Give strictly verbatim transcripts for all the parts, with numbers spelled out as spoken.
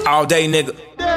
All day, nigga.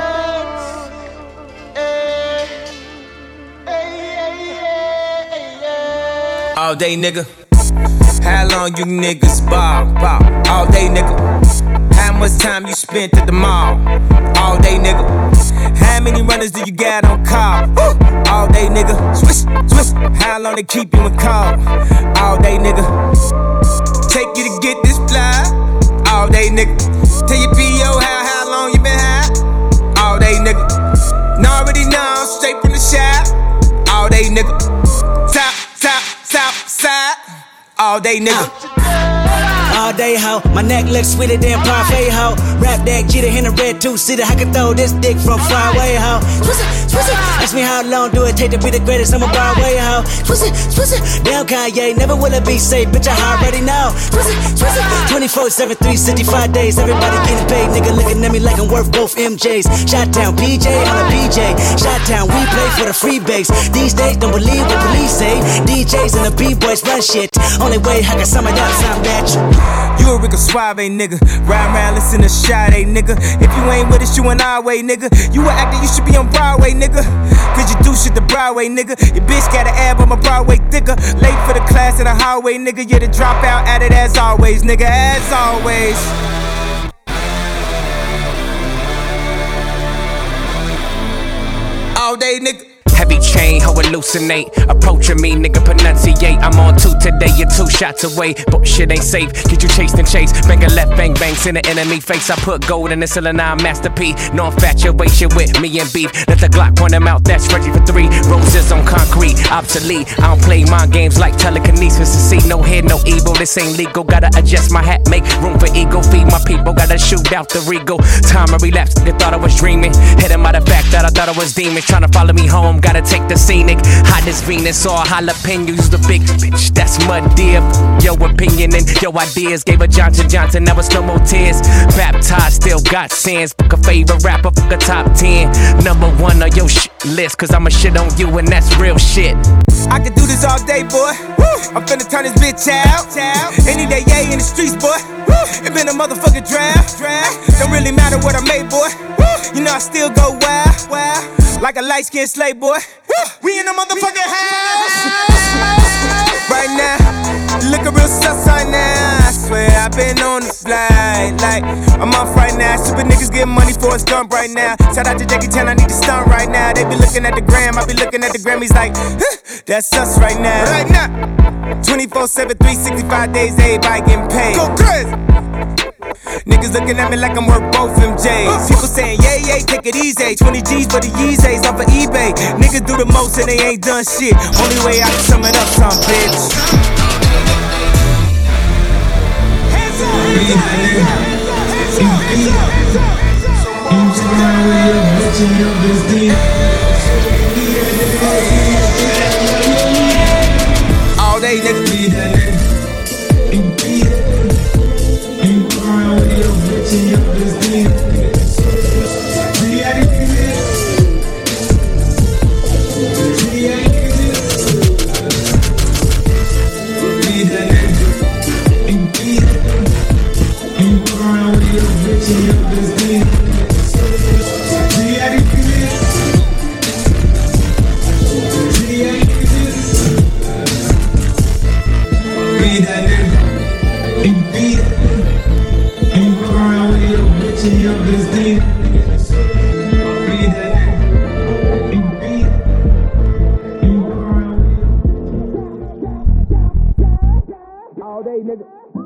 All day, nigga. How long you niggas ball, ball? All day, nigga. How much time you spent at the mall? All day, nigga. How many runners do you got on call? Woo! All day, nigga. Swish, swish. How long they keep you in call? All day, nigga. Take you to get this fly. All day, nigga. Tell your P O how, how long you been high? All day, nigga. Now already know, straight from the shop. All day, nigga. Top, top, top, side. All day, nigga. All day, ho. My neck looks sweeter than parfait, ho. Rap that, get it in a red two-seater. I can throw this dick from far away, ho. Twist it, twist it. Ask me how long do it take to be the greatest? I'm a Broadway, ho. Twist it, twist it. Damn Kanye, never will it be safe, bitch, I already know. Twist it, twist it. twenty-four seven, three sixty-five days. Everybody getting paid, nigga looking at me like I'm worth both M Js. Shot-town P J on a P J. Shot-town, we play for the free base. These days, don't believe what police say. D Js and the B-boys run shit. Only way I can sum it up, sound bitch. You a Rico Suave, nigga. Ride around, listen to Sade, nigga. If you ain't with us, you an our way, nigga. You an actor, you should be on Broadway, nigga. Cause you do shit the Broadway, nigga. Your bitch got an ab on my Broadway thicker. Late for the class in the hallway, nigga. You're the dropout at it as always, nigga. As always. All day, nigga. Heavy chain, how hallucinate. Approaching me, nigga, pronunciate. I'm on two today, you're two shots away. But shit ain't safe, get you chased and chased. Bang a left, bang, bang, send the enemy face. I put gold in the cylinder, masterpiece. No infatuation with me and beef. Let the Glock point him out, that's ready for three. Roses on concrete, obsolete. I don't play mind games like telekinesis. To see no head, no evil, this ain't legal. Gotta adjust my hat, make room for ego. Feed my people, gotta shoot out the regal. Time to relapse, they thought I was dreaming. Hit him by the back that I thought I was demons. Trying to follow me home, gotta take the scenic. Hot as Venus or jalapeno, use the big bitch. That's mud dear. Your opinion and your ideas. Gave a Johnson Johnson, now it's no more tears. Baptized, still got sins. Fuck a favorite rapper, fuck a top ten. Number one on your shit list, cause I'ma shit on you and that's real shit. I could do this all day, boy. Woo! I'm finna turn this bitch out. Any day, yeah, in the streets, boy. Woo! It been a motherfucking draft. Don't really matter what I made, boy. Woo! You know I still go wild, wild. Like a light-skinned slave, boy. Woo! We in the motherfucking house right now. Looking real sus right now. I swear I've been on the flight. Like I'm off right now. Stupid niggas getting money for a stunt right now. Shout out to Jackie Chan, I need to stunt right now. They be looking at the gram, I be looking at the Grammys like, huh, that's us right now. Right now. twenty-four seven, three sixty-five days, everybody getting paid. Go crazy. Niggas looking at me like I'm worth both M Js. People saying, yeah, yeah, take it easy. twenty G's for the Yeezys off of eBay. Niggas do the most and they ain't done shit. Only way I can sum it up, some bitch. Hands up, hands up, hands up, hands up, hands up. You sit down with your bitch and your bitch. All day, nigga. All day, nigga.